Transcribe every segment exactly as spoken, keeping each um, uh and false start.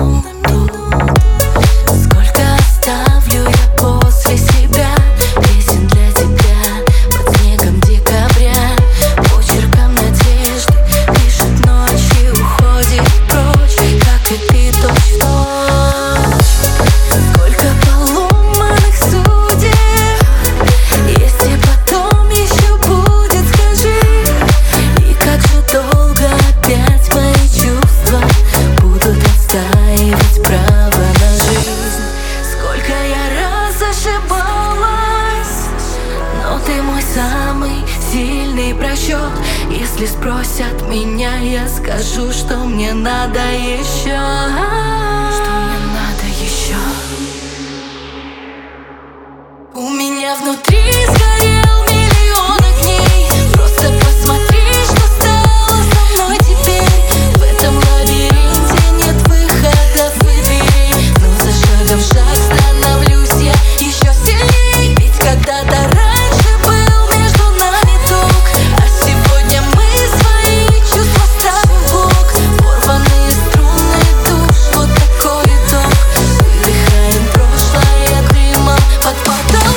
минуту. Сколько оставлю я после себя песен для тебя под снегом декабря. Почерком надежды пишет ночь и уходит прочь, как и ты точь-в-точь. Сколько поломанных судеб, если потом еще будет, скажи. И как же долго опять мои чувства будут отстаивать право на жизнь. Сколько я раз ошибалась, но ты мой самый сильный просчет. Если спросят меня, я скажу, что мне надо еще, что мне надо еще. У меня внутри сгорел миллион огней. Просто посмотри, что стало со мной теперь. В этом лабиринте нет выходов и дверей, но за шагом в шаг становлюсь я еще сильней. Ведь когда-то раньше был между нами ток, а сегодня мы свои чувства ставим в блок. Порванные струны душ, вот такой итог. Выдыхаем прошлое дымом под потолок.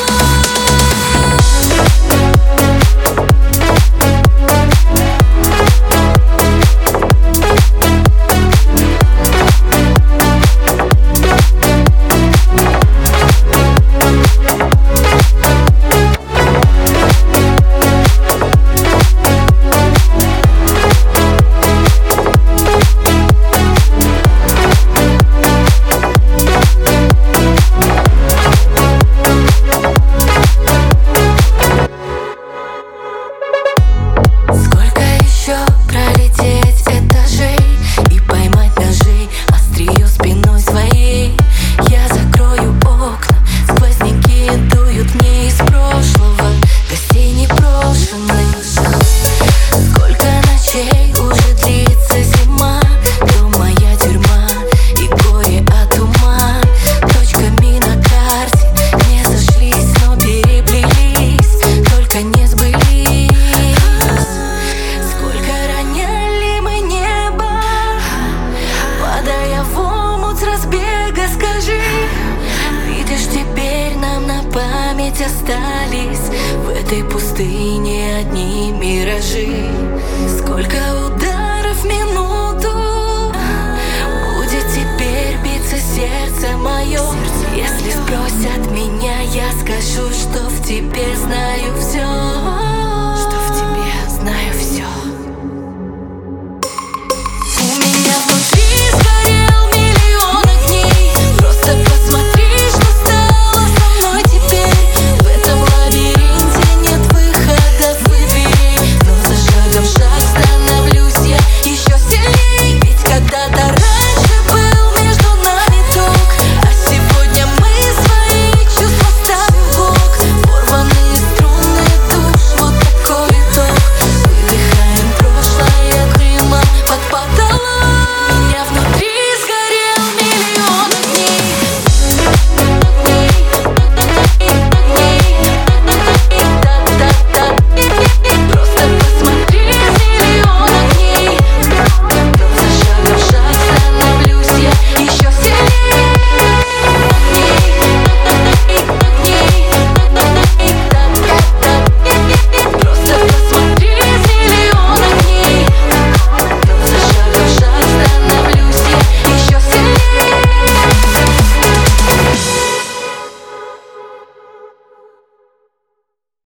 Сколько еще пролететь этажей и поймать ножей острие спиной своей? Я закрою окна, сквозняки дуют мне из прошлого, гостей непрошенных. Сколько ночей уже длится зима, дом моя тюрьма и горе от ума. Точками на карте не сошлись, но переплелись, только не сбылись. Сколько роняли мы небо, падая в омут с разбега, скажи. Видишь, теперь нам на память остались в этой пустыне одни миражи. Сколько ударов